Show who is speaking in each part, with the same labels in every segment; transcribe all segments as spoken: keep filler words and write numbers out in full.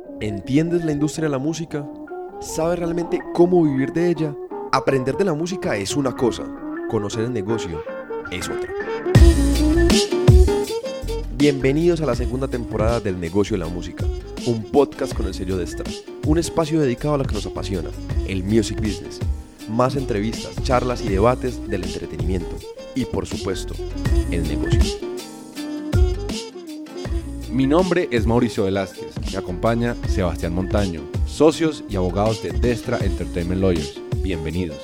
Speaker 1: ¿Entiendes la industria de la música? ¿Sabes realmente cómo vivir de ella? Aprender de la música es una cosa, conocer el negocio es otra. Bienvenidos a la segunda temporada del Negocio de la Música, un podcast con el sello de Extra, un espacio dedicado a lo que nos apasiona, el music business. Más entrevistas, charlas y debates del entretenimiento y, por supuesto, el negocio.
Speaker 2: Mi nombre es Mauricio Velázquez, me acompaña Sebastián Montaño, socios y abogados de Destra Entertainment Lawyers. Bienvenidos.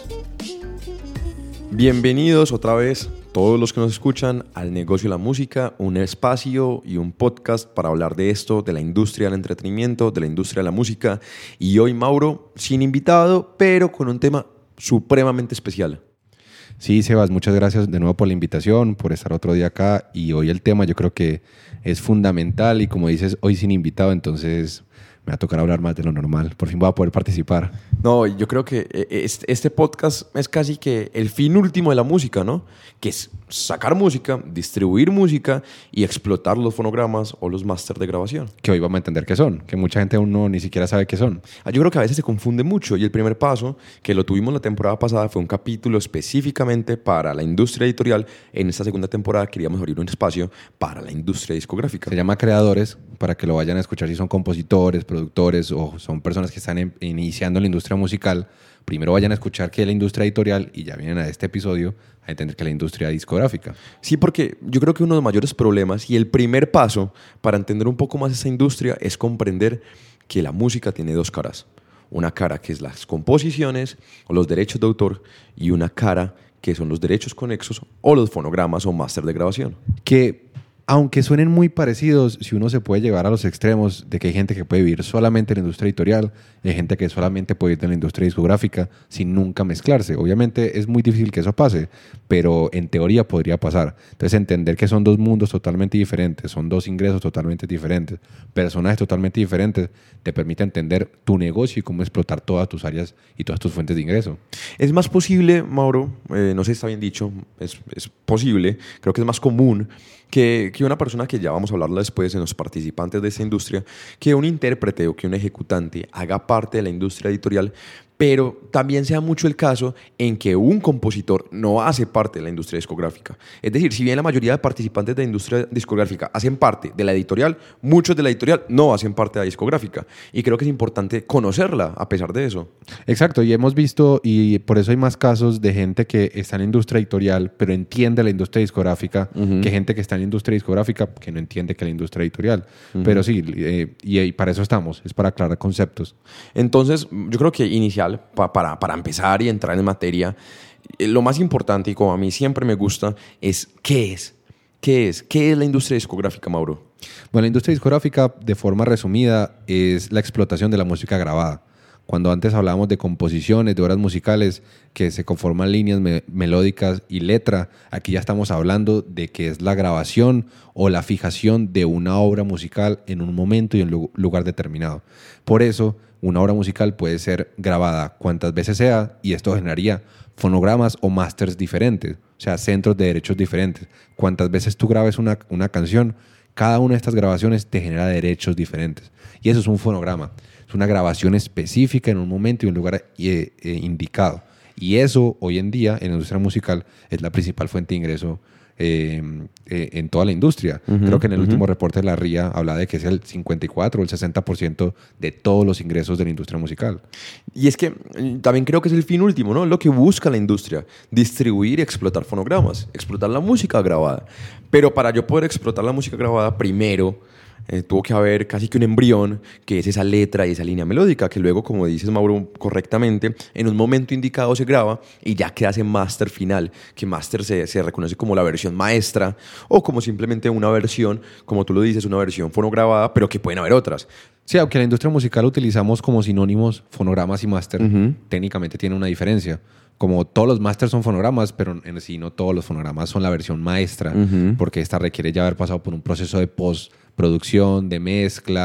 Speaker 1: Bienvenidos otra vez todos los que nos escuchan al Negocio de la Música, un espacio y un podcast para hablar de esto, de la industria del entretenimiento, de la industria de la música. Y hoy, Mauro, sin invitado, pero con un tema supremamente especial.
Speaker 2: Sí, Sebas, muchas gracias de nuevo por la invitación, por estar otro día acá. Y hoy el tema yo creo que es fundamental y como dices, hoy sin invitado, entonces me va a tocar hablar más de lo normal. Por fin voy a poder participar.
Speaker 1: No, yo creo que este podcast es casi que el fin último de la música, ¿no? Que es sacar música, distribuir música y explotar los fonogramas o los másters de grabación.
Speaker 2: Que hoy vamos a entender qué son, que mucha gente aún no ni siquiera sabe qué son.
Speaker 1: Yo creo que a veces se confunde mucho y el primer paso, que lo tuvimos la temporada pasada, fue un capítulo específicamente para la industria editorial. En esta segunda temporada queríamos abrir un espacio para la industria discográfica.
Speaker 2: Se llama Creadores, para que lo vayan a escuchar si son compositores, productores o son personas que están en, iniciando en la industria musical. Primero vayan a escuchar qué es la industria editorial y ya vienen a este episodio a entender que es la industria discográfica.
Speaker 1: Sí, porque yo creo que uno de los mayores problemas y el primer paso para entender un poco más esa industria es comprender que la música tiene dos caras. Una cara que es las composiciones o los derechos de autor y una cara que son los derechos conexos o los fonogramas o máster de grabación.
Speaker 2: Que aunque suenen muy parecidos, si uno se puede llevar a los extremos de que hay gente que puede vivir solamente en la industria editorial y hay gente que solamente puede vivir en la industria discográfica sin nunca mezclarse. Obviamente es muy difícil que eso pase, pero en teoría podría pasar. Entonces entender que son dos mundos totalmente diferentes, son dos ingresos totalmente diferentes, personajes totalmente diferentes, te permite entender tu negocio y cómo explotar todas tus áreas y todas tus fuentes de ingreso.
Speaker 1: Es más posible, Mauro, eh, no sé si está bien dicho, es, es posible, creo que es más común que, que una persona que ya vamos a hablarla después en los participantes de esa industria, que un intérprete o que un ejecutante haga parte de la industria editorial, pero también sea mucho el caso en que un compositor no hace parte de la industria discográfica. Es decir, si bien la mayoría de participantes de la industria discográfica hacen parte de la editorial, muchos de la editorial no hacen parte de la discográfica. Y creo que es importante conocerla a pesar de eso.
Speaker 2: Exacto, y hemos visto, y por eso hay más casos de gente que está en la industria editorial, pero entiende la industria discográfica, uh-huh. que gente que está en la industria discográfica que no entiende que la industria editorial. Uh-huh. Pero sí, eh, y, y para eso estamos, es para aclarar conceptos.
Speaker 1: Entonces, yo creo que inicial, pa, para, para empezar y entrar en materia, eh, lo más importante, y como a mí siempre me gusta, es ¿qué es? ¿Qué es? ¿Qué es la industria discográfica, Mauro?
Speaker 2: Bueno, la industria discográfica, de forma resumida, es la explotación de la música grabada. Cuando antes hablábamos de composiciones, de obras musicales que se conforman líneas me- melódicas y letra, aquí ya estamos hablando de que es la grabación o la fijación de una obra musical en un momento y en un lugar determinado. Por eso, una obra musical puede ser grabada cuantas veces sea y esto generaría fonogramas o masters diferentes, o sea, centros de derechos diferentes. Cuantas veces tú grabes una, una canción, cada una de estas grabaciones te genera derechos diferentes. Y eso es un fonograma. Es una grabación específica en un momento y un lugar eh, eh, indicado. Y eso, hoy en día, en la industria musical, es la principal fuente de ingreso eh, eh, en toda la industria. Uh-huh, Creo que en el uh-huh. último reporte de la R I A habla de que es el cincuenta y cuatro o el sesenta por ciento de todos los ingresos de la industria musical.
Speaker 1: Y es que también creo que es el fin último, ¿no? Lo que busca la industria, distribuir y explotar fonogramas, explotar la música grabada. Pero para yo poder explotar la música grabada, primero Eh, tuvo que haber casi que un embrión, que es esa letra y esa línea melódica, que luego, como dices, Mauro, correctamente, en un momento indicado se graba y ya queda ese máster final, que máster se, se reconoce como la versión maestra o como simplemente una versión, como tú lo dices, una versión fonograbada, pero que pueden haber otras.
Speaker 2: Sí, aunque en la industria musical utilizamos como sinónimos fonogramas y máster,
Speaker 1: Uh-huh.
Speaker 2: técnicamente tiene una diferencia. Como todos los másters son fonogramas, pero en sí no todos los fonogramas son la versión maestra,
Speaker 1: Uh-huh.
Speaker 2: porque esta requiere ya haber pasado por un proceso de postproducción, de mezcla,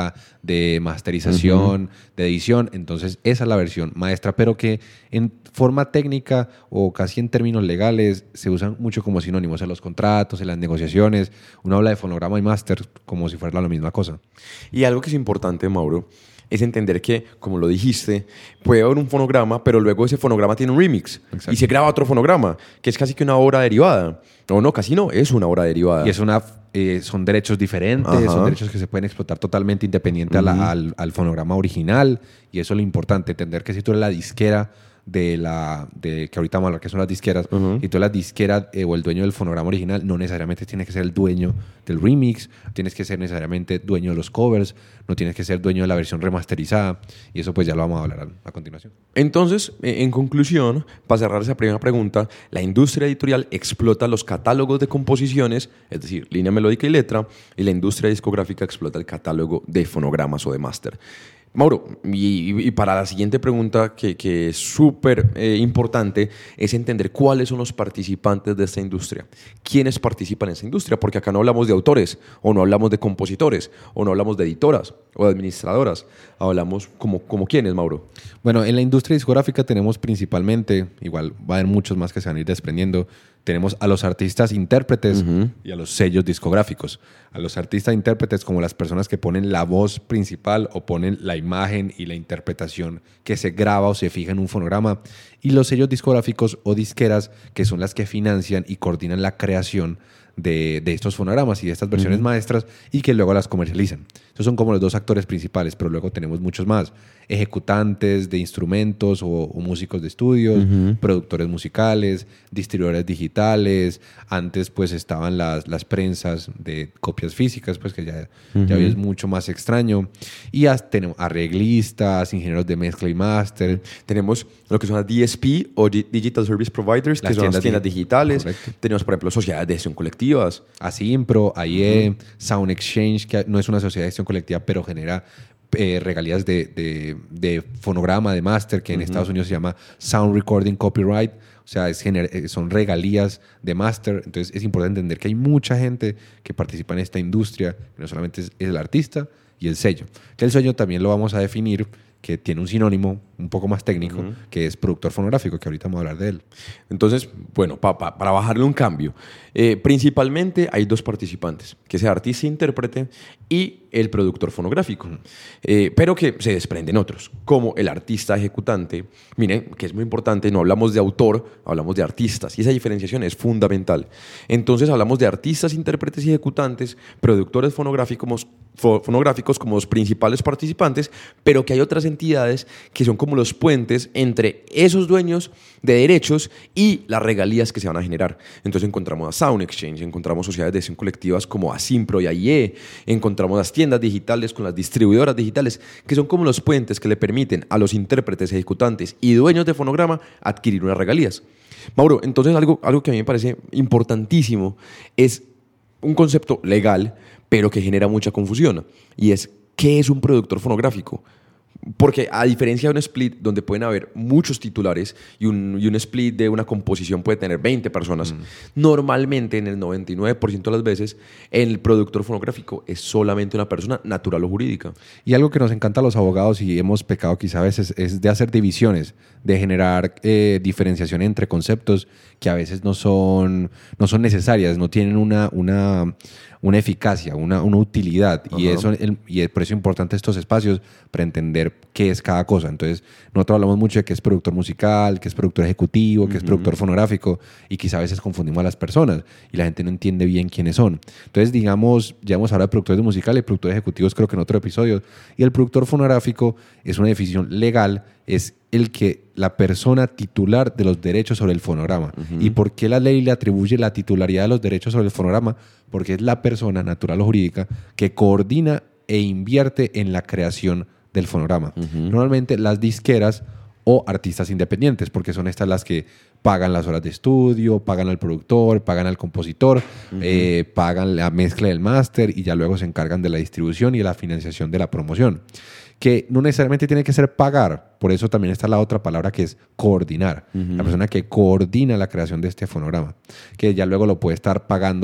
Speaker 2: de masterización, uh-huh. de edición. Entonces, esa es la versión maestra, pero que en forma técnica o casi en términos legales se usan mucho como sinónimos en los contratos, en las negociaciones. Uno habla de fonograma y máster como si fuera la misma cosa.
Speaker 1: Y algo que es importante, Mauro, es entender que, como lo dijiste, puede haber un fonograma, pero luego ese fonograma tiene un remix. Exacto. Y se graba otro fonograma, que es casi que una obra derivada. No, no, casi no, es una obra derivada.
Speaker 2: Y es una, eh, son derechos diferentes, Ajá. son derechos que se pueden explotar totalmente independiente uh-huh. a la, al, al fonograma original. Y eso es lo importante, entender que si tú eres la disquera de la de que ahorita vamos a hablar que son las disqueras uh-huh. y tú eres la disquera eh, o el dueño del fonograma original, no necesariamente tienes que ser el dueño del remix, tienes que ser necesariamente dueño de los covers, no tienes que ser dueño de la versión remasterizada, y eso pues ya lo vamos a hablar a, a continuación.
Speaker 1: Entonces, en conclusión, para cerrar esa primera pregunta, la industria editorial explota los catálogos de composiciones, es decir, línea melódica y letra, y la industria discográfica explota el catálogo de fonogramas o de máster. Mauro, y, y para la siguiente pregunta, que, que es súper eh, importante, es entender cuáles son los participantes de esta industria. ¿Quiénes participan en esta industria? Porque acá no hablamos de autores, o no hablamos de compositores, o no hablamos de editoras o de administradoras. Hablamos como, como quiénes, Mauro.
Speaker 2: Bueno, en la industria discográfica tenemos principalmente, igual va a haber muchos más que se van a ir desprendiendo, tenemos a los artistas intérpretes uh-huh. y a los sellos discográficos. A los artistas intérpretes como las personas que ponen la voz principal o ponen la imagen y la interpretación que se graba o se fija en un fonograma. Y los sellos discográficos o disqueras que son las que financian y coordinan la creación de, de estos fonogramas y de estas versiones uh-huh. maestras y que luego las comercializan. Esos son como los dos actores principales, pero luego tenemos muchos más. Ejecutantes de instrumentos o, o músicos de estudios, uh-huh. productores musicales, distribuidores digitales. Antes pues estaban las, las prensas de copias físicas, pues que ya, uh-huh. ya hoy es mucho más extraño. Y hasta, tenemos arreglistas, ingenieros de mezcla y máster.
Speaker 1: Tenemos lo que son las D S P o Digital Service Providers, las que son las tiendas di- digitales. Correcto. Tenemos, por ejemplo, sociedades de gestión colectivas.
Speaker 2: Asimpro, A I E, uh-huh. Sound Exchange, que no es una sociedad de gestión colectiva, pero genera eh, regalías de, de, de fonograma, de máster, que en uh-huh. Estados Unidos se llama Sound Recording Copyright. O sea, es gener- son regalías de máster. Entonces es importante entender que hay mucha gente que participa en esta industria, que no solamente es, es el artista y el sello. Que el sello también lo vamos a definir, que tiene un sinónimo un poco más técnico, uh-huh. que es productor fonográfico, que ahorita vamos a hablar de él.
Speaker 1: Entonces, bueno, pa, pa, para bajarle un cambio, eh, principalmente hay dos participantes, que es el artista-intérprete y el productor fonográfico, uh-huh. eh, pero que se desprenden otros, como el artista ejecutante. Miren, que es muy importante, no hablamos de autor, hablamos de artistas, y esa diferenciación es fundamental. Entonces, hablamos de artistas, intérpretes y ejecutantes, productores fonográficos, fonográficos como los principales participantes, pero que hay otras entidades que son como los puentes entre esos dueños de derechos y las regalías que se van a generar. Entonces encontramos a Sound Exchange, encontramos sociedades de gestión colectivas como Asimpro y A I E, encontramos las tiendas digitales con las distribuidoras digitales, que son como los puentes que le permiten a los intérpretes, ejecutantes y dueños de fonograma adquirir unas regalías. Mauro, entonces algo, algo que a mí me parece importantísimo es un concepto legal, pero que genera mucha confusión, y es ¿qué es un productor fonográfico? Porque a diferencia de un split donde pueden haber muchos titulares y un, y un split de una composición puede tener veinte personas, mm. normalmente en el noventa y nueve por ciento de las veces el productor fonográfico es solamente una persona natural o jurídica.
Speaker 2: Y algo que nos encanta a los abogados y hemos pecado quizá a veces es de hacer divisiones, de generar eh, diferenciación entre conceptos que a veces no son, no son necesarias, no tienen una, una, una eficacia, una, una utilidad. Y, eso, el, y por eso es importante estos espacios para entender qué es cada cosa. Entonces, nosotros hablamos mucho de qué es productor musical, qué es productor ejecutivo, qué uh-huh. es productor fonográfico, y quizá a veces confundimos a las personas y la gente no entiende bien quiénes son. Entonces, digamos, ya hemos hablado de productores musicales y productores ejecutivos, creo que en otro episodio, y el productor fonográfico es una definición legal, es el que la persona titular de los derechos sobre el fonograma. Uh-huh. ¿Y por qué la ley le atribuye la titularidad de los derechos sobre el fonograma? Porque es la persona natural o jurídica que coordina e invierte en la creación del fonograma. Uh-huh. Normalmente las disqueras o artistas independientes, porque son estas las que pagan las horas de estudio, pagan al productor, pagan al compositor, uh-huh. eh, pagan la mezcla del máster y ya luego se encargan de la distribución y de la financiación de la promoción. Que no necesariamente tiene que ser pagar, por eso también está la otra palabra que es coordinar. Uh-huh. La persona que coordina la creación de este fonograma, que ya luego lo puede estar pagando es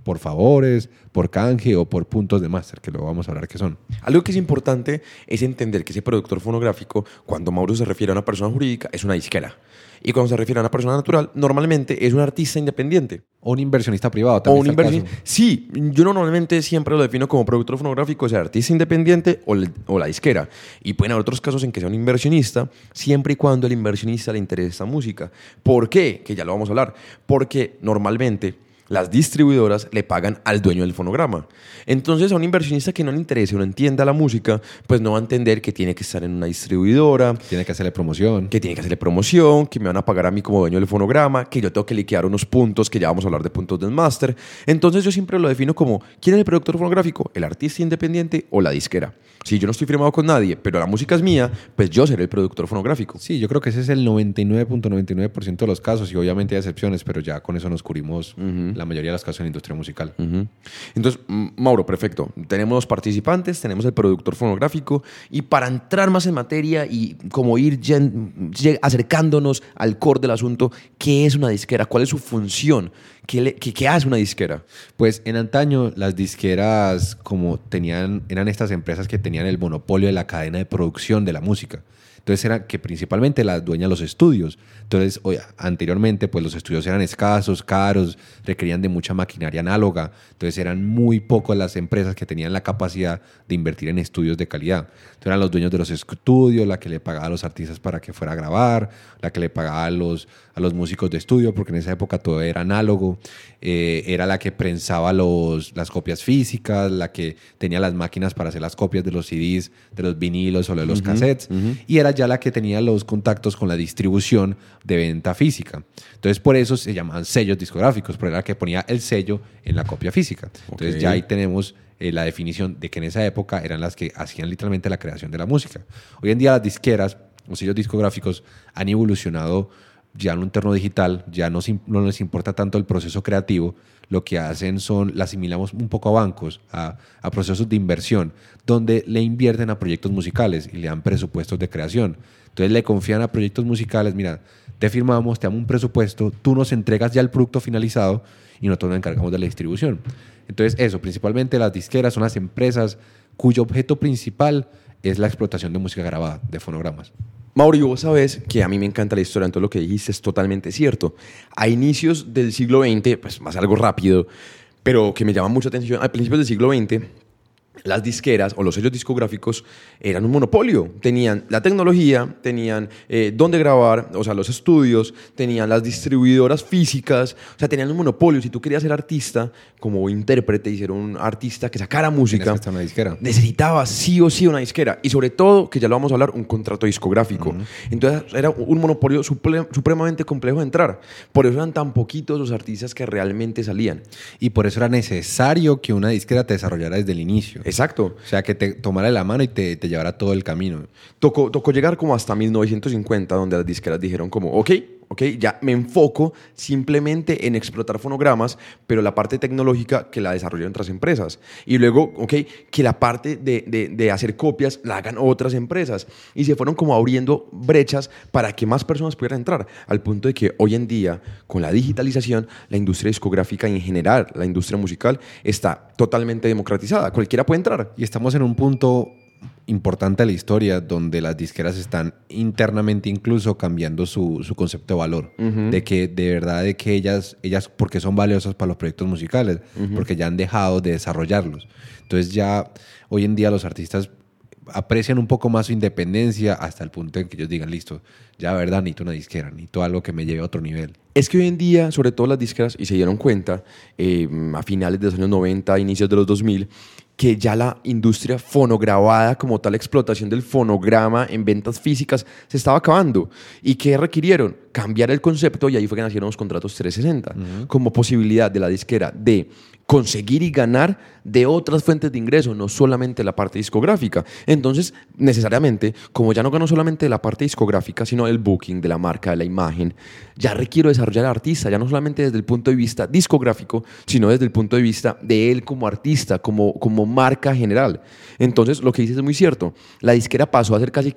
Speaker 2: por favores, por canje o por puntos de máster, que luego vamos a hablar qué son.
Speaker 1: Algo que es importante es entender que ese productor fonográfico, cuando Mauro se refiere a una persona jurídica, es una disquera. Y cuando se refiere a una persona natural, normalmente es un artista independiente.
Speaker 2: O un inversionista privado
Speaker 1: O
Speaker 2: también.
Speaker 1: un inversionista. Sí, yo normalmente siempre lo defino como productor fonográfico, o sea, artista independiente o, le, o la disquera. Y pueden haber otros casos en que sea un inversionista, siempre y cuando el inversionista le interese esta música. ¿Por qué? Que ya lo vamos a hablar. Porque normalmente las distribuidoras le pagan al dueño del fonograma. Entonces, a un inversionista que no le interese o no entienda la música, pues no va a entender que tiene que estar en una distribuidora,
Speaker 2: Tiene que hacerle promoción.
Speaker 1: que tiene que hacerle promoción, que me van a pagar a mí como dueño del fonograma, que yo tengo que liquidar unos puntos, que ya vamos a hablar de puntos del máster. Entonces, yo siempre lo defino como, ¿quién es el productor fonográfico? ¿El artista independiente o la disquera? Si yo no estoy firmado con nadie, pero la música es mía, pues yo seré el productor fonográfico.
Speaker 2: Sí, yo creo que ese es el noventa y nueve punto noventa y nueve por ciento de los casos y obviamente hay excepciones, pero ya con eso nos cubrimos uh-huh. la mayoría de los casos en la industria musical.
Speaker 1: Uh-huh. Entonces, Mauro, perfecto. Tenemos los participantes, tenemos el productor fonográfico y para entrar más en materia y como ir gen- acercándonos al core del asunto, ¿qué es una disquera? ¿Cuál es su función? ¿Qué, le, qué, qué hace una disquera?
Speaker 2: Pues en antaño las disqueras como tenían, eran estas empresas que tenían el monopolio de la cadena de producción de la música. Entonces eran que principalmente las dueñas los estudios. Entonces, oye, anteriormente pues los estudios eran escasos, caros, requerían de mucha maquinaria análoga. Entonces eran muy pocas las empresas que tenían la capacidad de invertir en estudios de calidad. Entonces eran los dueños de los estudios, la que le pagaba a los artistas para que fuera a grabar, la que le pagaba a los, a los músicos de estudio, porque en esa época todo era análogo. Eh, era la que prensaba los, las copias físicas, la que tenía las máquinas para hacer las copias de los C Ds, de los vinilos o de los uh-huh, cassettes. Uh-huh. Y era ya la que tenía los contactos con la distribución de venta física. Entonces, por eso se llamaban sellos discográficos, porque era la que ponía el sello en la copia física. Entonces, okay. ya ahí tenemos eh, la definición de que en esa época eran las que hacían literalmente la creación de la música. Hoy en día las disqueras, los sellos discográficos, han evolucionado ya en un entorno digital, ya no, no les importa tanto el proceso creativo. Lo que hacen son, la asimilamos un poco a bancos, a, a procesos de inversión, donde le invierten a proyectos musicales y le dan presupuestos de creación. Entonces le confían a proyectos musicales, mira, te firmamos, te damos un presupuesto, tú nos entregas ya el producto finalizado y nosotros nos encargamos de la distribución. Entonces eso, principalmente las disqueras son las empresas cuyo objeto principal es la explotación de música grabada, de fonogramas.
Speaker 1: Mauro, vos sabes que a mí me encanta la historia, entonces lo que dijiste es totalmente cierto. A inicios del siglo veinte, pues más algo rápido, pero que me llama mucha atención, a principios del siglo veinte, las disqueras o los sellos discográficos eran un monopolio. Tenían la tecnología, tenían eh, dónde grabar, o sea, los estudios, tenían las distribuidoras físicas, o sea, tenían un monopolio. Si tú querías ser artista, como intérprete y ser un artista que sacara música,
Speaker 2: una disquera.
Speaker 1: necesitabas sí o sí una disquera. Y sobre todo, que ya lo vamos a hablar, un contrato discográfico. Uh-huh. Entonces, era un monopolio suple- supremamente complejo de entrar. Por eso eran tan poquitos los artistas que realmente salían.
Speaker 2: Y por eso era necesario que una disquera te desarrollara desde el inicio.
Speaker 1: Exacto.
Speaker 2: O sea, que te tomara de la mano y te, te llevara todo el camino.
Speaker 1: Tocó, tocó llegar como hasta mil novecientos cincuenta, donde las disqueras dijeron como, ok, ok, ya me enfoco simplemente en explotar fonogramas, pero la parte tecnológica que la desarrollan otras empresas. Y luego, ok, que la parte de, de, de hacer copias la hagan otras empresas. Y se fueron como abriendo brechas para que más personas pudieran entrar, al punto de que hoy en día, con la digitalización, la industria discográfica y en general la industria musical está totalmente democratizada. Cualquiera puede entrar.
Speaker 2: Y estamos en un punto importante de la historia donde las disqueras están internamente incluso cambiando su, su concepto de valor, uh-huh. de que de verdad de que ellas, ellas porque son valiosas para los proyectos musicales, uh-huh. porque ya han dejado de desarrollarlos. Entonces ya hoy en día los artistas aprecian un poco más su independencia hasta el punto en que ellos digan, listo, ya de verdad necesito una disquera, necesito algo que me lleve a otro nivel.
Speaker 1: Es que hoy en día, sobre todo las disqueras, y se dieron cuenta eh, a finales de los años noventa, inicios de los dos mil, que ya la industria fonograbada, como tal explotación del fonograma en ventas físicas, se estaba acabando. ¿Y qué requirieron? Cambiar el concepto, y ahí fue que nacieron los contratos trescientos sesenta, uh-huh. como posibilidad de la disquera de conseguir y ganar de otras fuentes de ingreso, no solamente la parte discográfica. Entonces, necesariamente, como ya no gano solamente de la parte discográfica, sino del booking, de la marca, de la imagen, ya requiero desarrollar al artista, ya no solamente desde el punto de vista discográfico, sino desde el punto de vista de él como artista, como, como marca general. Entonces, lo que dices es muy cierto. La disquera pasó a ser casi que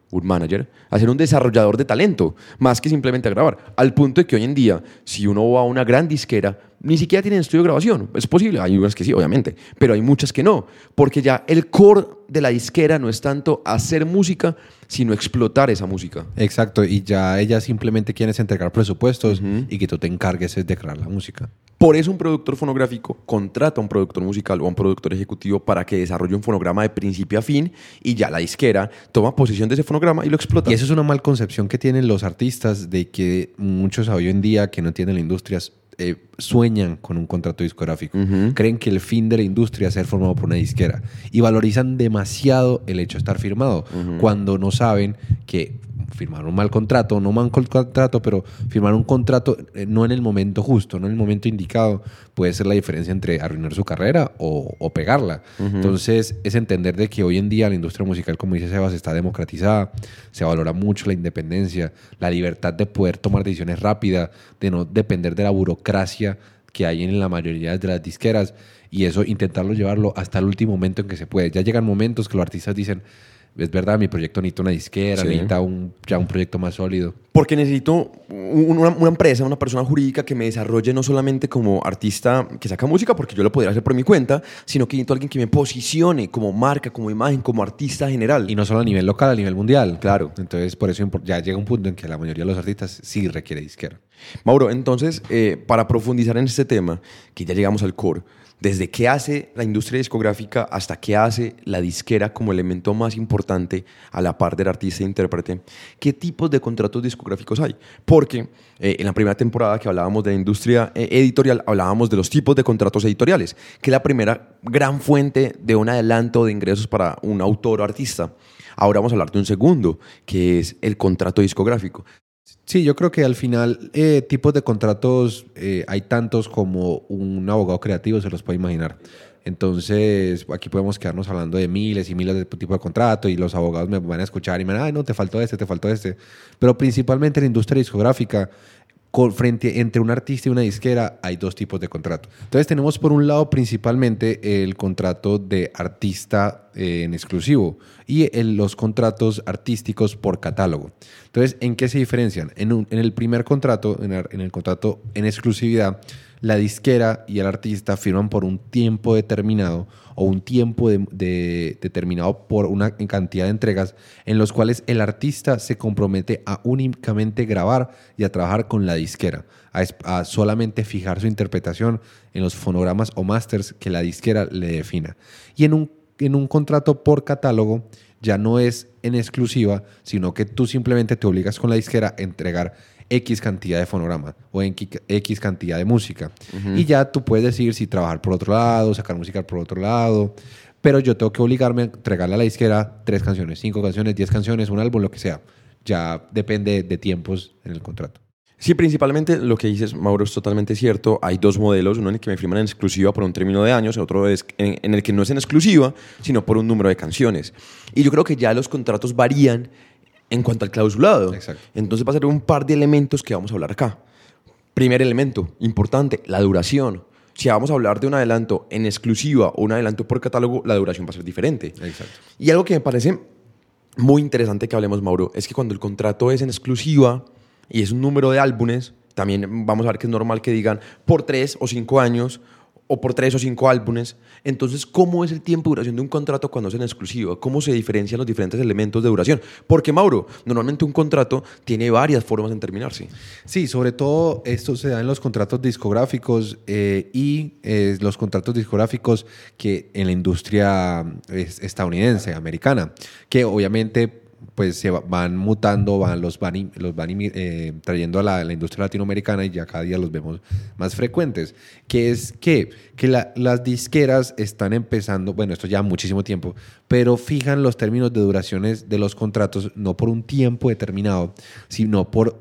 Speaker 1: un manager, a ser un desarrollador de talento, más que simplemente a grabar. Al punto de que hoy en día, si uno va a una gran disquera, ni siquiera tienen estudio de grabación. Es posible, hay unas que sí, obviamente, pero hay muchas que no, porque ya el core de la disquera no es tanto hacer música, sino explotar esa música.
Speaker 2: Exacto, y ya ellas simplemente quieren entregar presupuestos uh-huh. y que tú te encargues de crear la música.
Speaker 1: Por eso un productor fonográfico contrata a un productor musical o a un productor ejecutivo para que desarrolle un fonograma de principio a fin y ya la disquera toma posesión de ese fonograma y lo explota.
Speaker 2: Y eso es una mal concepción que tienen los artistas de que muchos hoy en día que no entienden la industria eh, sueñan con un contrato discográfico. Uh-huh. Creen que el fin de la industria es ser formado por una disquera y valorizan demasiado el hecho de estar firmado uh-huh. cuando no saben que firmar un mal contrato, no un mal contrato, pero firmar un contrato eh, no en el momento justo, no en el momento indicado, puede ser la diferencia entre arruinar su carrera o, o pegarla. Uh-huh. Entonces, es entender de que hoy en día la industria musical, como dice Sebas, está democratizada, se valora mucho la independencia, la libertad de poder tomar decisiones rápidas, de no depender de la burocracia que hay en la mayoría de las disqueras, y eso intentarlo llevarlo hasta el último momento en que se puede. Ya llegan momentos que los artistas dicen, es verdad, mi proyecto necesita una disquera, sí. necesita un, ya un proyecto más sólido.
Speaker 1: Porque necesito una, una empresa, una persona jurídica que me desarrolle no solamente como artista que saca música, porque yo lo podría hacer por mi cuenta, sino que necesito alguien que me posicione como marca, como imagen, como artista general.
Speaker 2: Y no solo a nivel local, a nivel mundial.
Speaker 1: Claro.
Speaker 2: Entonces, por eso ya llega un punto en que la mayoría de los artistas sí requiere disquera.
Speaker 1: Mauro, entonces, eh, para profundizar en este tema, que ya llegamos al core, desde qué hace la industria discográfica hasta qué hace la disquera como elemento más importante a la par del artista e intérprete, ¿qué tipos de contratos discográficos hay? Porque eh, en la primera temporada que hablábamos de la industria eh, editorial, hablábamos de los tipos de contratos editoriales, que es la primera gran fuente de un adelanto de ingresos para un autor o artista. Ahora vamos a hablar de un segundo, que es el contrato discográfico.
Speaker 2: Sí, yo creo que al final eh, tipos de contratos eh, hay tantos como un abogado creativo se los puede imaginar. Entonces, aquí podemos quedarnos hablando de miles y miles de tipos de contratos y los abogados me van a escuchar y me van a, ay, no, te faltó este, te faltó este. Pero principalmente en la industria discográfica, con, frente entre un artista y una disquera, hay dos tipos de contrato. Entonces, tenemos por un lado principalmente el contrato de artista eh, en exclusivo y el, los contratos artísticos por catálogo. Entonces, ¿en qué se diferencian? En, un, en el primer contrato, en el, en el contrato en exclusividad, la disquera y el artista firman por un tiempo determinado o un tiempo de, de, determinado por una cantidad de entregas en los cuales el artista se compromete a únicamente grabar y a trabajar con la disquera, a, a solamente fijar su interpretación en los fonogramas o masters que la disquera le defina. Y en un, en un contrato por catálogo ya no es en exclusiva, sino que tú simplemente te obligas con la disquera a entregar X cantidad de fonograma o en X cantidad de música. Uh-huh. Y ya tú puedes decidir si trabajar por otro lado, sacar música por otro lado, pero yo tengo que obligarme a entregarle a la disquera tres canciones, cinco canciones, diez canciones, un álbum, lo que sea. Ya depende de tiempos en el contrato.
Speaker 1: Sí, principalmente lo que dices, Mauro, es totalmente cierto. Hay dos modelos, uno en el que me firman en exclusiva por un término de años, otro es en, en el que no es en exclusiva, sino por un número de canciones. Y yo creo que ya los contratos varían en cuanto al clausulado.
Speaker 2: Exacto.
Speaker 1: Entonces va a ser un par de elementos que vamos a hablar acá. Primer elemento, importante, la duración. Si vamos a hablar de un adelanto en exclusiva o un adelanto por catálogo, la duración va a ser diferente.
Speaker 2: Exacto.
Speaker 1: Y algo que me parece muy interesante que hablemos, Mauro, es que cuando el contrato es en exclusiva y es un número de álbumes, también vamos a ver que es normal que digan por tres o cinco años o por tres o cinco álbumes. Entonces, ¿cómo es el tiempo de duración de un contrato cuando es en exclusiva? ¿Cómo se diferencian los diferentes elementos de duración? Porque, Mauro, normalmente un contrato tiene varias formas en terminarse.
Speaker 2: Sí, sobre todo esto se da en los contratos discográficos eh, y eh, los contratos discográficos que en la industria estadounidense, americana, que obviamente pues se van mutando, van, los van, los van eh, trayendo a la, la industria latinoamericana y ya cada día los vemos más frecuentes. Que es que, que la, las disqueras están empezando, bueno, esto ya muchísimo tiempo, pero fijan los términos de duraciones de los contratos no por un tiempo determinado, sino por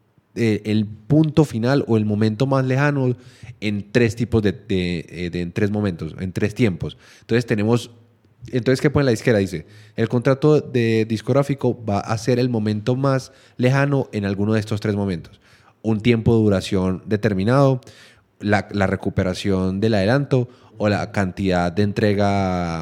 Speaker 2: eh, el punto final o el momento más lejano en tres tipos de, de, de, de en tres momentos, en tres tiempos. Entonces tenemos Entonces, ¿qué pone la disquera? Dice, el contrato de discográfico va a ser el momento más lejano en alguno de estos tres momentos. Un tiempo de duración determinado, la, la recuperación del adelanto o la cantidad de entrega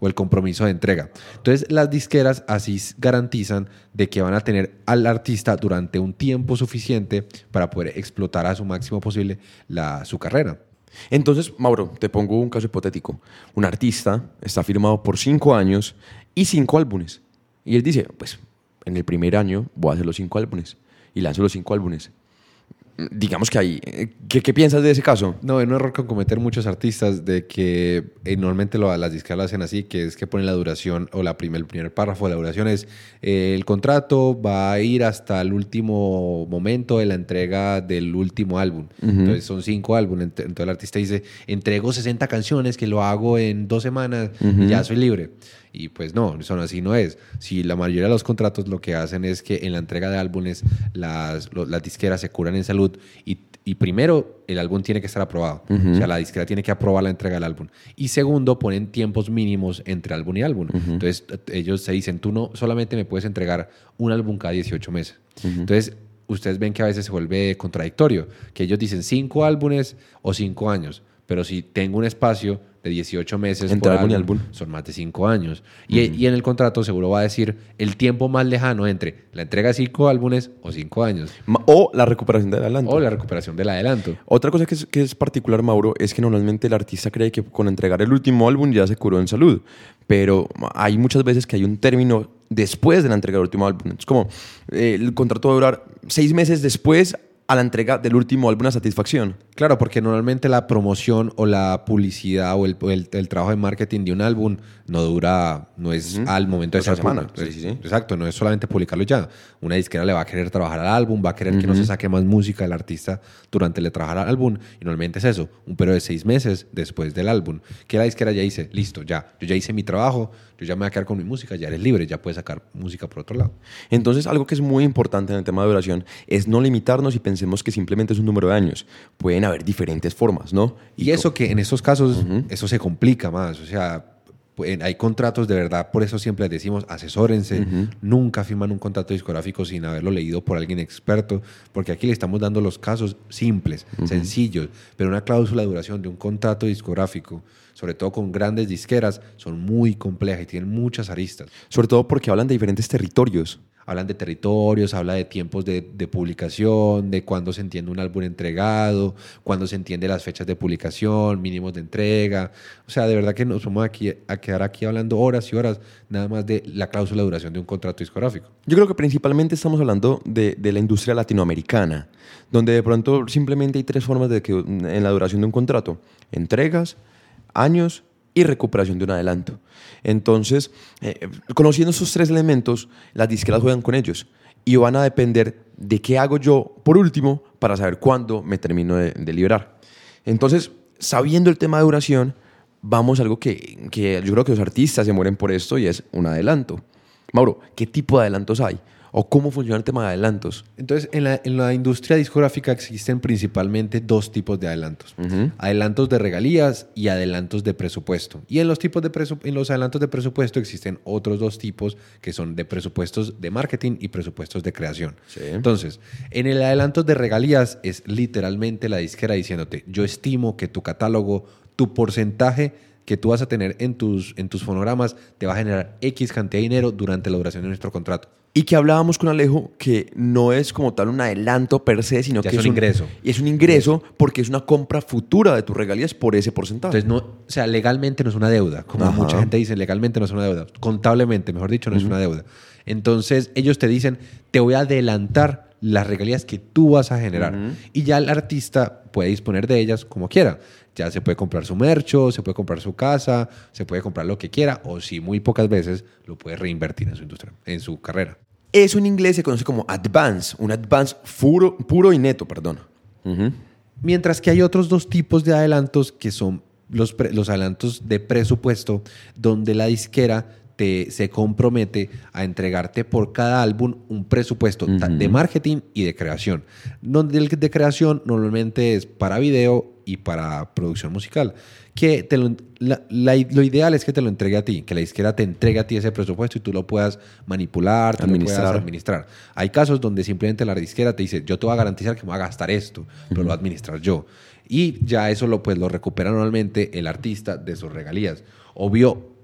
Speaker 2: o el compromiso de entrega. Entonces las disqueras así garantizan de que van a tener al artista durante un tiempo suficiente para poder explotar a su máximo posible la, su carrera.
Speaker 1: Entonces, Mauro, te pongo un caso hipotético. Un artista está firmado por cinco años y cinco álbumes. Y él dice, pues en el primer año voy a hacer los cinco álbumes. Y lanzo los cinco álbumes. Digamos que hay... ¿Qué, qué piensas de ese caso?
Speaker 2: No, es un error que cometen muchos artistas de que eh, normalmente lo, las disqueras lo hacen así, que es que ponen la duración o la primer, el primer párrafo de la duración es eh, el contrato va a ir hasta el último momento de la entrega del último álbum. Uh-huh. Entonces son cinco álbumes. Entonces el artista dice, entrego sesenta canciones que lo hago en dos semanas uh-huh. y ya soy libre. Y pues no, eso así no es. Si la mayoría de los contratos lo que hacen es que en la entrega de álbumes las, lo, las disqueras se curan en salud y, y primero el álbum tiene que estar aprobado. Uh-huh. O sea, la disquera tiene que aprobar la entrega del álbum. Y segundo, ponen tiempos mínimos entre álbum y álbum. Uh-huh. Entonces ellos se dicen, tú no solamente me puedes entregar un álbum cada dieciocho meses. Uh-huh. Entonces ustedes ven que a veces se vuelve contradictorio, que ellos dicen cinco álbumes o cinco años, pero si tengo un espacio de dieciocho meses
Speaker 1: entre álbum y álbum,
Speaker 2: son más de cinco años. Y, uh-huh. y en el contrato seguro va a decir el tiempo más lejano entre la entrega de cinco álbumes o cinco años.
Speaker 1: O la recuperación del adelanto.
Speaker 2: O la recuperación del adelanto.
Speaker 1: Otra cosa que es, que es particular, Mauro, es que normalmente el artista cree que con entregar el último álbum ya se curó en salud. Pero hay muchas veces que hay un término después de la entrega del último álbum. Es como eh, el contrato va a durar seis meses después a la entrega del último álbum a satisfacción.
Speaker 2: Claro, porque normalmente la promoción o la publicidad o el, el, el trabajo de marketing de un álbum no dura, no es uh-huh. al momento de esa semana.
Speaker 1: Sí, sí, sí.
Speaker 2: Exacto, no es solamente publicarlo ya. Una disquera le va a querer trabajar al álbum, va a querer uh-huh. que no se saque más música del artista durante el trabajar al álbum. Y normalmente es eso, un periodo de seis meses después del álbum. Que la disquera ya dice, listo, ya, yo ya hice mi trabajo, yo ya me voy a quedar con mi música, ya eres libre, ya puedes sacar música por otro lado.
Speaker 1: Entonces, algo que es muy importante en el tema de duración es no limitarnos y pensemos que simplemente es un número de años. Pueden haber diferentes formas, ¿no?
Speaker 2: Y, y eso que en estos casos, uh-huh. eso se complica más. O sea, hay contratos de verdad, por eso siempre les decimos, asesórense. Uh-huh. Nunca firman un contrato discográfico sin haberlo leído por alguien experto, porque aquí le estamos dando los casos simples, uh-huh. sencillos, pero una cláusula de duración de un contrato discográfico, sobre todo con grandes disqueras, son muy complejas y tienen muchas aristas.
Speaker 1: Sobre todo porque hablan de diferentes territorios.
Speaker 2: Hablan de territorios, habla de tiempos de, de publicación, de cuándo se entiende un álbum entregado, cuándo se entiende las fechas de publicación, mínimos de entrega. O sea, de verdad que nos vamos aquí a quedar aquí hablando horas y horas nada más de la cláusula de duración de un contrato discográfico.
Speaker 1: Yo creo que principalmente estamos hablando de, de la industria latinoamericana, donde de pronto simplemente hay tres formas de que en la duración de un contrato: entregas, años y recuperación de un adelanto. Entonces, eh, conociendo esos tres elementos, las disqueras juegan con ellos y van a depender de qué hago yo, por último, para saber cuándo me termino de, de liberar. Entonces, sabiendo el tema de duración, vamos a algo que, que yo creo que los artistas se mueren por esto y es un adelanto. Mauro, ¿qué tipo de adelantos hay? ¿O cómo funciona el tema de adelantos?
Speaker 2: Entonces, en la, en la industria discográfica existen principalmente dos tipos de adelantos. Uh-huh. Adelantos de regalías y adelantos de presupuesto. Y en los, tipos de presu- en los adelantos de presupuesto existen otros dos tipos que son de presupuestos de marketing y presupuestos de creación.
Speaker 1: Sí.
Speaker 2: Entonces, en el adelanto de regalías es literalmente la disquera diciéndote, yo estimo que tu catálogo, tu porcentaje que tú vas a tener en tus, en tus fonogramas te va a generar X cantidad de dinero durante la duración de nuestro contrato.
Speaker 1: Y que hablábamos con Alejo que no es como tal un adelanto per se, sino
Speaker 2: ya
Speaker 1: que
Speaker 2: es un ingreso.
Speaker 1: Y es un ingreso porque es una compra futura de tus regalías por ese porcentaje.
Speaker 2: Entonces, no, o sea, legalmente no es una deuda. Como Ajá. mucha gente dice, legalmente no es una deuda. Contablemente, mejor dicho, no uh-huh. es una deuda. Entonces, ellos te dicen, te voy a adelantar las regalías que tú vas a generar. Uh-huh. Y ya el artista puede disponer de ellas como quiera. Ya se puede comprar su mercho, se puede comprar su casa, se puede comprar lo que quiera, o si muy pocas veces lo puede reinvertir en su industria, en su carrera.
Speaker 1: Eso en inglés se conoce como advance, un advance puro, puro y neto, perdón. Uh-huh.
Speaker 2: Mientras que hay otros dos tipos de adelantos que son los, pre, los adelantos de presupuesto, donde la disquera te, se compromete a entregarte por cada álbum un presupuesto uh-huh. de marketing y de creación. Donde el de creación normalmente es para video y para producción musical. Que te lo, la, la, lo ideal es que te lo entregue a ti, que la disquera te entregue a ti ese presupuesto y tú lo puedas manipular, tú administrar. lo puedas administrar. Hay casos donde simplemente la disquera te dice, yo te voy a garantizar que me voy a gastar esto, pero uh-huh. lo voy a administrar yo. Y ya eso lo, pues, lo recupera normalmente el artista de sus regalías. Obvio,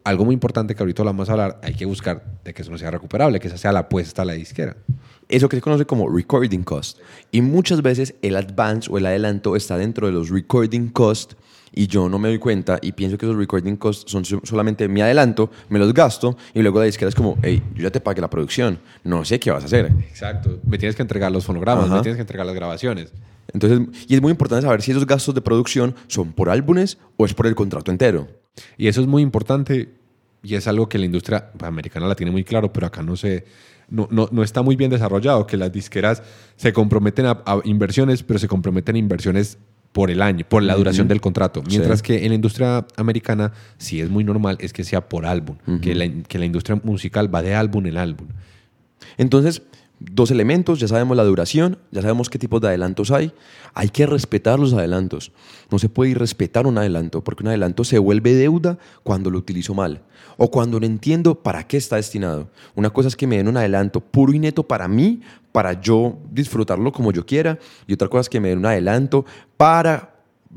Speaker 2: algo muy importante que ahorita lo vamos a hablar, hay que buscar de que eso no sea recuperable, que esa sea la apuesta a la disquera.
Speaker 1: Eso que se conoce como recording cost. Y muchas veces el advance o el adelanto está dentro de los recording cost y yo no me doy cuenta y pienso que esos recording costs son solamente mi adelanto, me los gasto y luego la disquera es como, hey, yo ya te pagué la producción, no sé qué vas a hacer.
Speaker 2: Exacto. Me tienes que entregar los fonogramas,
Speaker 1: Ajá.
Speaker 2: me tienes que entregar las grabaciones.
Speaker 1: Entonces, y es muy importante saber si esos gastos de producción son por álbumes o es por el contrato entero.
Speaker 2: Y eso es muy importante y es algo que la industria americana la tiene muy claro, pero acá no se, no, no, no está muy bien desarrollado, que las disqueras se comprometen a, a inversiones, pero se comprometen a inversiones por el año, por la duración uh-huh. del contrato. Mientras sí. que en la industria americana, sí es muy normal, es que sea por álbum, uh-huh. que, la, que la industria musical va de álbum en álbum.
Speaker 1: Entonces, dos elementos, ya sabemos la duración, ya sabemos qué tipos de adelantos hay. Hay que respetar los adelantos. No se puede irrespetar un adelanto, porque un adelanto se vuelve deuda cuando lo utilizo mal o cuando no entiendo para qué está destinado. Una cosa es que me den un adelanto puro y neto para mí, para yo disfrutarlo como yo quiera, y otra cosa es que me den un adelanto para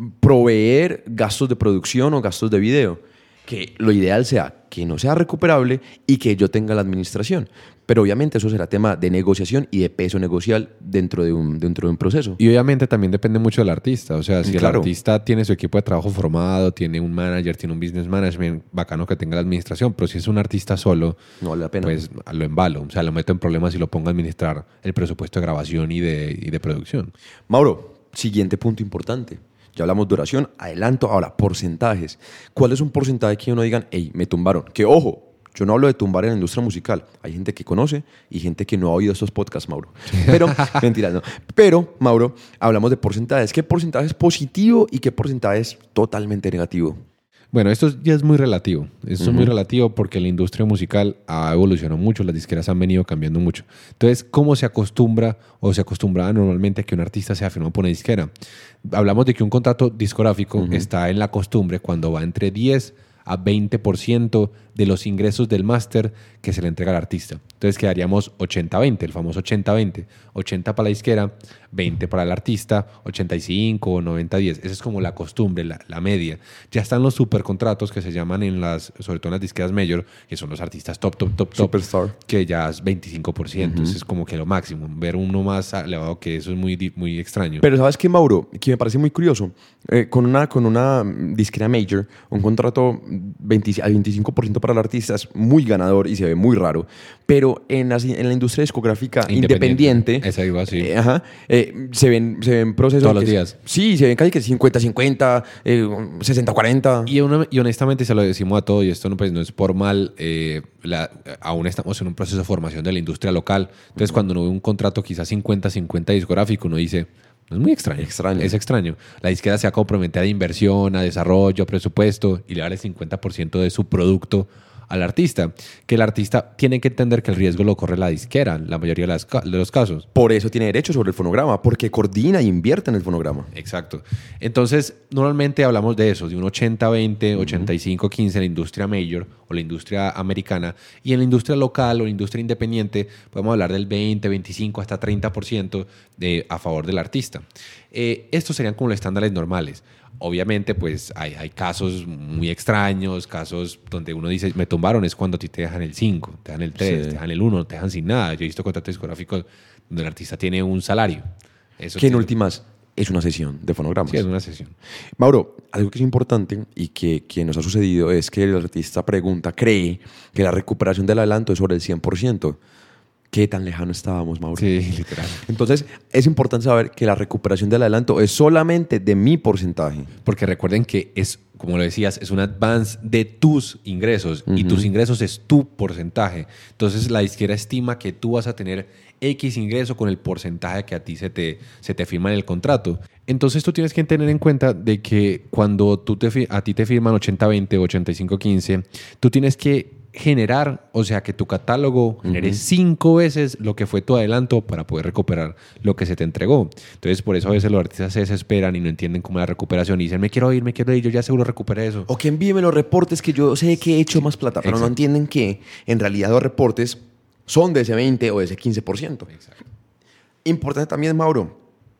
Speaker 1: proveer gastos de producción o gastos de video. Que lo ideal sea que no sea recuperable y que yo tenga la administración. Pero obviamente eso será tema de negociación y de peso negocial dentro de un, dentro de un proceso.
Speaker 2: Y obviamente también depende mucho del artista. O sea, si
Speaker 1: claro.
Speaker 2: el artista tiene su equipo de trabajo formado, tiene un manager, tiene un business management, bacano que tenga la administración. Pero si es un artista solo,
Speaker 1: no vale la pena.
Speaker 2: Pues lo embalo. O sea, lo meto en problemas y lo pongo a administrar el presupuesto de grabación y de, y de producción.
Speaker 1: Mauro, siguiente punto importante. Ya hablamos duración, adelanto, ahora porcentajes. ¿Cuál es un porcentaje que uno digan, hey, me tumbaron? Que ojo, yo no hablo de tumbar en la industria musical. Hay gente que conoce y gente que no ha oído estos podcasts, Mauro. Pero, mentira, no. Pero, Mauro, hablamos de porcentajes. ¿Qué porcentaje es positivo y qué porcentaje es totalmente negativo?
Speaker 2: Bueno, esto ya es muy relativo. Esto uh-huh. es muy relativo porque la industria musical ha evolucionado mucho, las disqueras han venido cambiando mucho. Entonces, ¿cómo se acostumbra o se acostumbraba normalmente a que un artista sea firmado por una disquera? Hablamos de que un contrato discográfico uh-huh. está en la costumbre cuando va entre diez a veinte por ciento de los ingresos del máster que se le entrega al artista. Entonces quedaríamos ochenta veinte, el famoso ochenta veinte. ochenta para la disquera, veinte para el artista, ochenta y cinco o noventa diez. Esa es como la costumbre, la, la media. Ya están los supercontratos que se llaman en las, sobre todo en las disqueras major, que son los artistas top, top, top, top.
Speaker 1: Superstar. Que
Speaker 2: ya es veinticinco por ciento. Uh-huh. Eso es como que lo máximo. Ver uno más elevado que eso es muy, muy extraño.
Speaker 1: Pero ¿sabes qué, Mauro? Que me parece muy curioso. Eh, con, una, con una disquera major, un contrato veinte, al veinticinco por ciento para el artista es muy ganador y se ve muy raro. Pero en la, en la industria discográfica independiente, independiente
Speaker 2: esa iba, sí.
Speaker 1: eh, ajá, eh, se, ven, se ven procesos...
Speaker 2: Todos los días.
Speaker 1: Sí, se ven casi que cincuenta cincuenta, eh, sesenta cuarenta.
Speaker 2: Y, una, y honestamente se lo decimos a todos, y esto no, pues, no es por mal, eh, la, aún estamos en un proceso de formación de la industria local. Entonces, uh-huh. cuando uno ve un contrato quizás cincuenta cincuenta discográfico, uno dice... Es muy extraño.
Speaker 1: extraño.
Speaker 2: Es extraño. La disquera se va a comprometer a inversión, a desarrollo, a presupuesto y le da el cincuenta por ciento de su producto al artista. Que el artista tiene que entender que el riesgo lo corre la disquera en la mayoría de, las, de los casos.
Speaker 1: Por eso tiene derecho sobre el fonograma, porque coordina e invierte en el fonograma.
Speaker 2: Exacto. Entonces, normalmente hablamos de eso, de un ochenta veinte, uh-huh. ochenta y cinco quince en la industria major o la industria americana. Y en la industria local o la industria independiente podemos hablar del veinte, veinticinco hasta treinta por ciento de, a favor del artista. Eh, estos serían como los estándares normales. Obviamente, pues hay, hay casos muy extraños, casos donde uno dice, me tumbaron, es cuando a ti te dejan el cinco, te dejan el tres, sí. te dejan el uno, te dejan sin nada. Yo he visto contratos discográficos donde el artista tiene un salario. Eso
Speaker 1: que en
Speaker 2: tiene...
Speaker 1: últimas es una sesión de fonogramas.
Speaker 2: Sí, es una sesión.
Speaker 1: Mauro, algo que es importante y que, que nos ha sucedido es que el artista pregunta, cree que la recuperación del adelanto es sobre el cien por ciento. ¿Qué tan lejano estábamos, Mauro?
Speaker 2: Sí, literal.
Speaker 1: Entonces, es importante saber que la recuperación del adelanto es solamente de mi porcentaje.
Speaker 2: Porque recuerden que es, como lo decías, es un advance de tus ingresos. Uh-huh. Y tus ingresos es tu porcentaje. Entonces, la disquera estima que tú vas a tener X ingreso con el porcentaje que a ti se te, se te firma en el contrato. Entonces, tú tienes que tener en cuenta de que cuando tú te, a ti te firman ochenta veinte o ochenta y cinco quince, tú tienes que generar, o sea, que tu catálogo genere uh-huh. cinco veces lo que fue tu adelanto para poder recuperar lo que se te entregó. Entonces, por eso a veces los artistas se desesperan y no entienden cómo es la recuperación y dicen, me quiero ir, me quiero ir, yo ya seguro recuperé eso.
Speaker 1: O que envíeme los reportes que yo sé que he hecho más plata, pero Exacto. no entienden que en realidad los reportes son de ese veinte o de ese quince por ciento.
Speaker 2: Exacto.
Speaker 1: Importante también, Mauro,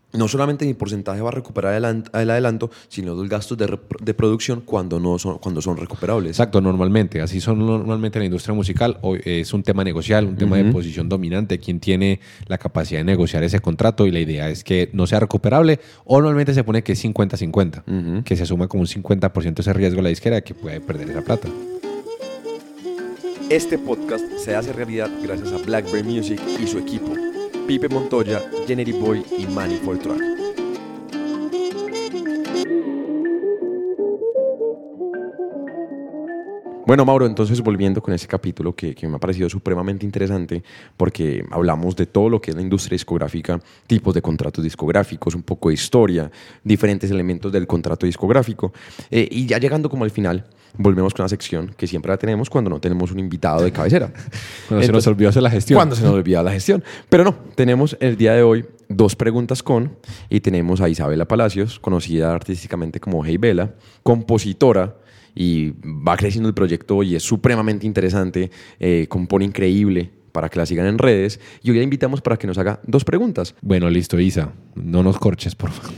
Speaker 1: no solamente mi porcentaje va a recuperar el, an- el adelanto, sino los gastos de, rep- de producción cuando, no son, cuando son recuperables.
Speaker 2: Exacto, normalmente. Así son normalmente en la industria musical. Hoy es un tema negocial, un tema
Speaker 1: Ujú.
Speaker 2: de posición dominante. Quien tiene la capacidad de negociar ese contrato y la idea es que no sea recuperable o normalmente se pone que es cincuenta cincuenta,
Speaker 1: Ujú.
Speaker 2: que se asuma como un cincuenta por ciento ese riesgo a la disquera de que puede perder esa plata.
Speaker 1: Este podcast se hace realidad gracias a Blackberry Music y su equipo, Pipe Montoya, Jenny Boy y Manny Fortrack. Bueno, Mauro, entonces volviendo con ese capítulo que, que me ha parecido supremamente interesante porque hablamos de todo lo que es la industria discográfica, tipos de contratos discográficos, un poco de historia, diferentes elementos del contrato discográfico. Eh, y ya llegando como al final, volvemos con una sección que siempre la tenemos cuando no tenemos un invitado de cabecera.
Speaker 2: Cuando se nos olvidó hacer la gestión.
Speaker 1: Cuando se nos olvida la gestión. Pero no, tenemos el día de hoy dos preguntas con y tenemos a Isabela Palacios, conocida artísticamente como Hey Bella, compositora, y va creciendo el proyecto y es supremamente interesante, eh, compone increíble para que la sigan en redes y hoy la invitamos para que nos haga dos preguntas.
Speaker 2: Bueno, listo, Isa. No nos corches, por favor.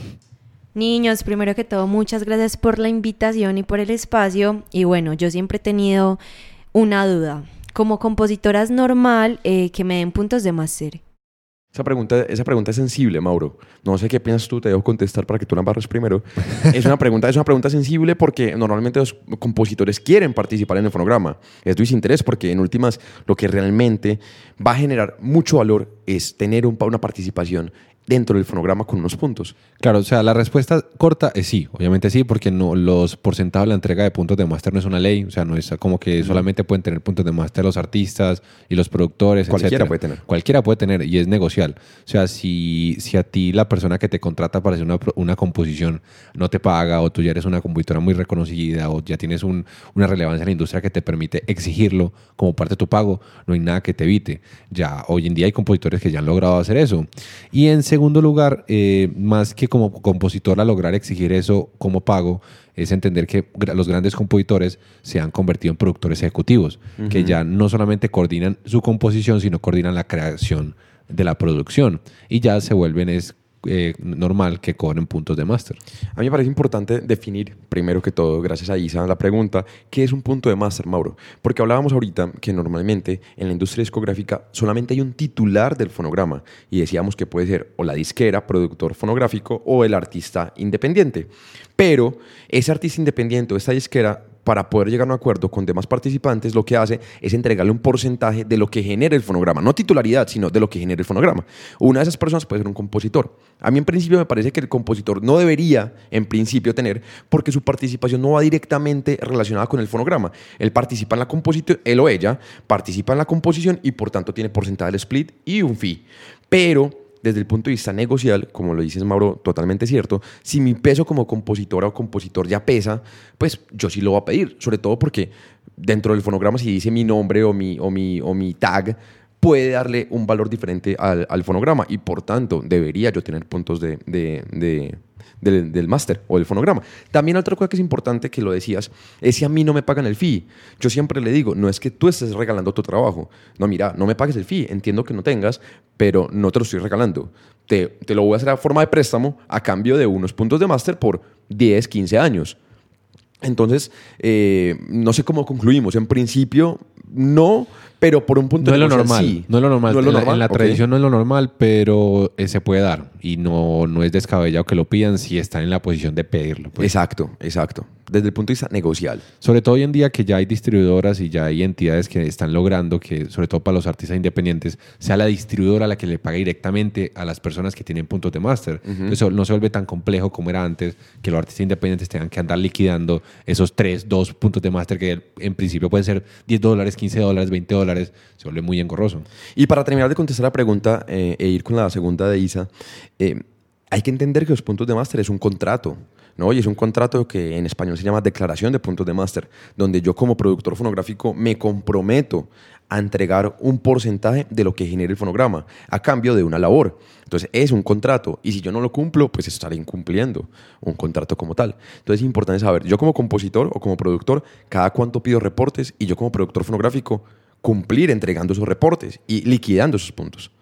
Speaker 3: Niños, primero que todo, muchas gracias por la invitación y por el espacio. Y bueno, yo siempre he tenido una duda. Como compositora es normal eh, que me den puntos de máster.
Speaker 1: Esa pregunta, esa pregunta es sensible, Mauro. No sé qué piensas tú, te dejo contestar para que tú la embarres primero. Es una pregunta, es una pregunta sensible porque normalmente los compositores quieren participar en el fonograma. Es de su interés porque en últimas lo que realmente va a generar mucho valor es tener un, una participación dentro del fonograma con unos puntos.
Speaker 2: Claro, o sea, la respuesta corta es sí, obviamente sí, porque no, los porcentajes de la entrega de puntos de máster no es una ley, o sea, no es como que solamente pueden tener puntos de máster los artistas y los productores,
Speaker 1: Cualquiera
Speaker 2: etcétera.
Speaker 1: puede tener.
Speaker 2: Cualquiera puede tener y es negocial. O sea, si, si a ti la persona que te contrata para hacer una, una composición no te paga o tú ya eres una compositora muy reconocida o ya tienes un, una relevancia en la industria que te permite exigirlo como parte de tu pago, no hay nada que te evite. Ya hoy en día hay compositores que ya han logrado hacer eso. Y en segundo lugar, eh, más que como compositora lograr exigir eso como pago, es entender que gra- los grandes compositores se han convertido en productores ejecutivos, uh-huh. que ya no solamente coordinan su composición, sino coordinan la creación de la producción y ya se vuelven es eh, normal que cobren puntos de máster.
Speaker 1: A mí me parece importante definir, primero que todo, gracias a Isa, la pregunta, ¿qué es un punto de máster, Mauro? Porque hablábamos ahorita que normalmente en la industria discográfica solamente hay un titular del fonograma y decíamos que puede ser o la disquera, productor fonográfico o el artista independiente. Pero ese artista independiente o esta disquera, para poder llegar a un acuerdo con demás participantes, lo que hace es entregarle un porcentaje de lo que genera el fonograma. No titularidad, sino de lo que genera el fonograma. Una de esas personas puede ser un compositor. A mí en principio me parece que el compositor no debería, en principio, tener, porque su participación no va directamente relacionada con el fonograma. Él participa en la composición, él o ella participa en la composición y por tanto tiene porcentaje del split y un fee. Pero desde el punto de vista negocial, como lo dices, Mauro, totalmente cierto, si mi peso como compositora o compositor ya pesa, pues yo sí lo voy a pedir, sobre todo porque dentro del fonograma si dice mi nombre o mi, o mi, o mi tag, puede darle un valor diferente al, al fonograma y por tanto debería yo tener puntos de, de, de, del, del máster o del fonograma. También otra cosa que es importante, que lo decías, es si a mí no me pagan el fee. Yo siempre le digo, no es que tú estés regalando tu trabajo. No, mira, no me pagues el fee, entiendo que no tengas, pero no te lo estoy regalando. Te, te lo voy a hacer a forma de préstamo a cambio de unos puntos de máster por diez, quince años. Entonces, eh, no sé cómo concluimos. En principio, no, pero por un punto
Speaker 2: no
Speaker 1: de
Speaker 2: vista
Speaker 1: negociar,
Speaker 2: sí.
Speaker 1: sí.
Speaker 2: No es lo normal.
Speaker 1: No es lo
Speaker 2: en,
Speaker 1: normal.
Speaker 2: La, en la
Speaker 1: Okay.
Speaker 2: tradición no es lo normal, pero eh, se puede dar. Y no, no es descabellado que lo pidan si están en la posición de pedirlo. Pues.
Speaker 1: Exacto, exacto. Desde el punto de vista negocial.
Speaker 2: Sobre todo hoy en día que ya hay distribuidoras y ya hay entidades que están logrando que, sobre todo para los artistas independientes, sea la distribuidora la que le pague directamente a las personas que tienen puntos de máster. Uh-huh. Entonces no se vuelve tan complejo como era antes, que los artistas independientes tengan que andar liquidando esos tres, dos puntos de máster que en principio pueden ser diez dólares, quince dólares, veinte dólares. Se vuelve muy engorroso.
Speaker 1: Y para terminar de contestar la pregunta eh, e ir con la segunda de Isa, eh, hay que entender que los puntos de máster es un contrato, ¿no? Y es un contrato que en español se llama declaración de puntos de máster, donde yo como productor fonográfico me comprometo a entregar un porcentaje de lo que genere el fonograma a cambio de una labor. Entonces es un contrato y si yo no lo cumplo, pues estaré incumpliendo un contrato como tal. Entonces es importante saber, yo como compositor o como productor, cada cuánto pido reportes y yo como productor fonográfico cumplir entregando esos reportes y liquidando esos puntos.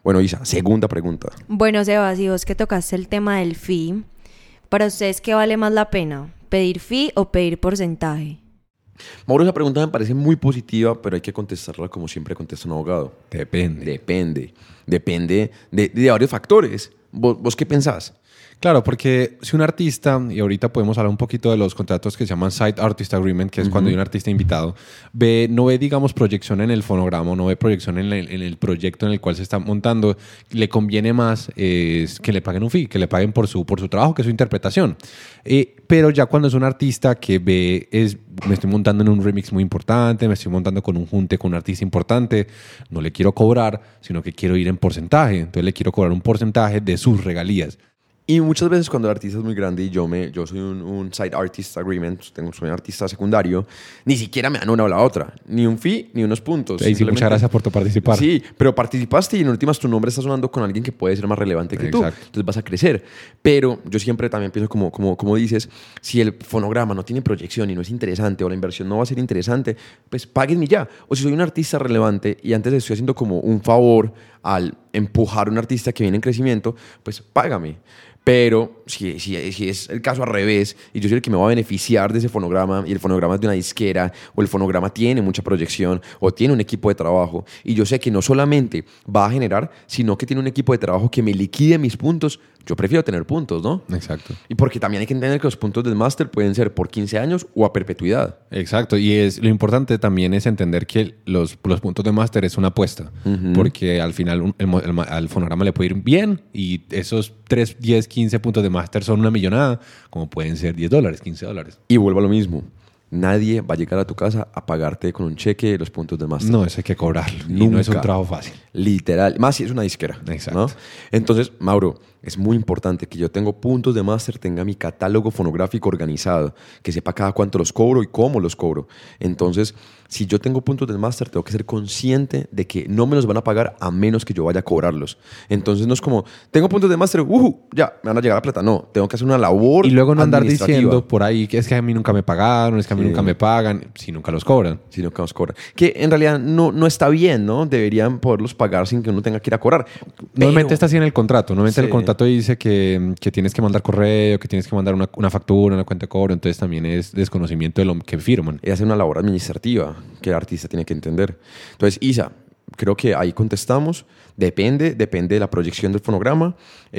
Speaker 1: Bueno, Isa, segunda pregunta.
Speaker 3: Bueno, Sebas, y vos que tocaste el tema del fee, ¿para ustedes qué vale más la pena? ¿Pedir fee o pedir porcentaje?
Speaker 1: Mauro, esa pregunta me parece muy positiva, pero hay que contestarla como siempre contesta un abogado.
Speaker 2: Depende.
Speaker 1: Depende. Depende de, de varios factores. ¿Vos, ¿Vos qué pensás?
Speaker 2: Claro, porque si un artista, y ahorita podemos hablar un poquito de los contratos que se llaman Side Artist Agreement, que es uh-huh. cuando hay un artista invitado, ve, no ve, digamos, proyección en el fonograma, no ve proyección en el, en el proyecto en el cual se está montando, le conviene más eh, que le paguen un fee, que le paguen por su, por su trabajo, que es su interpretación. Eh, pero ya cuando es un artista que ve, es, me estoy montando en un remix muy importante, me estoy montando con un junte con un artista importante, no le quiero cobrar, sino que quiero ir en porcentaje, entonces le quiero cobrar un porcentaje de sus regalías.
Speaker 1: Y muchas veces cuando el artista es muy grande y yo, me, yo soy un, un side artist agreement, tengo, soy un artista secundario, ni siquiera me dan una o la otra. Ni un fee, ni unos puntos.
Speaker 2: Sí, sí, muchas gracias por tu participar.
Speaker 1: Sí, pero participaste y en últimas tu nombre está sonando con alguien que puede ser más relevante que
Speaker 2: Exacto.
Speaker 1: tú. Entonces vas a crecer. Pero yo siempre también pienso como, como, como dices, si el fonograma no tiene proyección y no es interesante o la inversión no va a ser interesante, pues páguenme ya. O si soy un artista relevante y antes estoy haciendo como un favor al empujar a un artista que viene en crecimiento, pues págame. Pero si, si, si es el caso al revés y yo soy el que me va a beneficiar de ese fonograma y el fonograma es de una disquera o el fonograma tiene mucha proyección o tiene un equipo de trabajo y yo sé que no solamente va a generar, sino que tiene un equipo de trabajo que me liquide mis puntos, yo prefiero tener puntos, ¿no?
Speaker 2: Exacto.
Speaker 1: Y porque también hay que entender que los puntos del máster pueden ser por quince años o a perpetuidad.
Speaker 2: Exacto. Y es, lo importante también es entender que los, los puntos de máster es una apuesta. Uh-huh. Porque al final un, el, el, al fonograma le puede ir bien y esos tres, diez, quince puntos de máster son una millonada, como pueden ser diez dólares, quince dólares.
Speaker 1: Y vuelvo a lo mismo. Nadie va a llegar a tu casa a pagarte con un cheque los puntos de máster.
Speaker 2: No, eso hay que cobrarlo.
Speaker 1: Nunca.
Speaker 2: Y no es un trabajo fácil.
Speaker 1: Literal. Más si es una disquera.
Speaker 2: Exacto.
Speaker 1: ¿No? Entonces, Mauro, es muy importante que yo tengo puntos de máster, tenga mi catálogo fonográfico organizado, que sepa cada cuánto los cobro y cómo los cobro. Entonces, si yo tengo puntos de máster, tengo que ser consciente de que no me los van a pagar a menos que yo vaya a cobrarlos. Entonces, no es como, tengo puntos de máster, uh, ya, me van a llegar a plata. No, tengo que hacer una labor
Speaker 2: y luego no andar diciendo por ahí que es que a mí nunca me pagaron, es que a mí sí. nunca me pagan, si nunca los cobran.
Speaker 1: Si nunca los cobran. Que en realidad no, no está bien, ¿no? Deberían poderlos pagar sin que uno tenga que ir a cobrar. Pero...
Speaker 2: Normalmente está así en el contrato. Normalmente sí. el contrato dice que, que tienes que mandar correo, que tienes que mandar una, una factura, una cuenta de cobro. Entonces también es desconocimiento de lo que firman.
Speaker 1: Es hacer una labor administrativa que el artista tiene que entender. Entonces, Isa, creo que ahí contestamos. Depende, depende de la proyección del fonograma.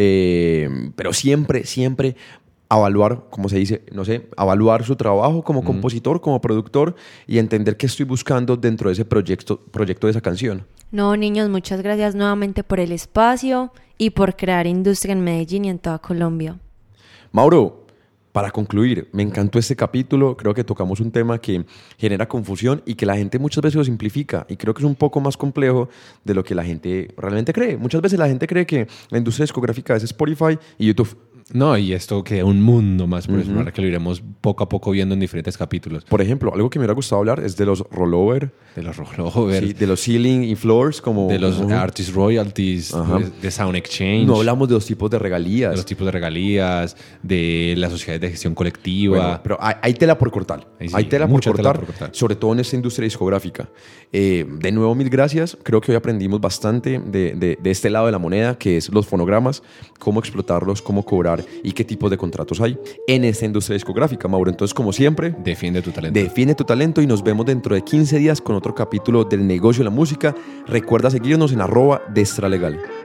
Speaker 1: Eh, pero siempre, siempre... evaluar, como se dice, no sé, evaluar su trabajo como uh-huh. compositor, como productor y entender qué estoy buscando dentro de ese proyecto, proyecto de esa canción.
Speaker 3: No, niños, muchas gracias nuevamente por el espacio y por crear industria en Medellín y en toda Colombia.
Speaker 1: Mauro, para concluir, me encantó este capítulo, creo que tocamos un tema que genera confusión y que la gente muchas veces lo simplifica y creo que es un poco más complejo de lo que la gente realmente cree. Muchas veces la gente cree que la industria discográfica es Spotify y YouTube.
Speaker 2: No, y esto queda un mundo más, por uh-huh. eso ahora que lo iremos poco a poco viendo en diferentes capítulos.
Speaker 1: Por ejemplo, algo que me hubiera gustado hablar es de los rollover.
Speaker 2: De los rollover.
Speaker 1: Sí, de los ceiling y floors. Como,
Speaker 2: de los
Speaker 1: uh-huh.
Speaker 2: artist royalties, de, de Sound Exchange.
Speaker 1: No hablamos de los tipos de regalías.
Speaker 2: De los tipos de regalías, de las sociedades de gestión colectiva.
Speaker 1: Bueno, pero hay, hay tela por cortar. Sí, hay tela por cortar,
Speaker 2: tela por cortar,
Speaker 1: sobre todo en esta industria discográfica. Eh, de nuevo, mil gracias. Creo que hoy aprendimos bastante de, de, de este lado de la moneda, que es los fonogramas, cómo explotarlos, cómo cobrar y qué tipos de contratos hay en esta industria discográfica, Mauro. Entonces, como siempre,
Speaker 2: defiende tu talento.
Speaker 1: Defiende tu talento y nos vemos dentro de quince días con otro capítulo del negocio de la música. Recuerda seguirnos en arroba Destra Legal.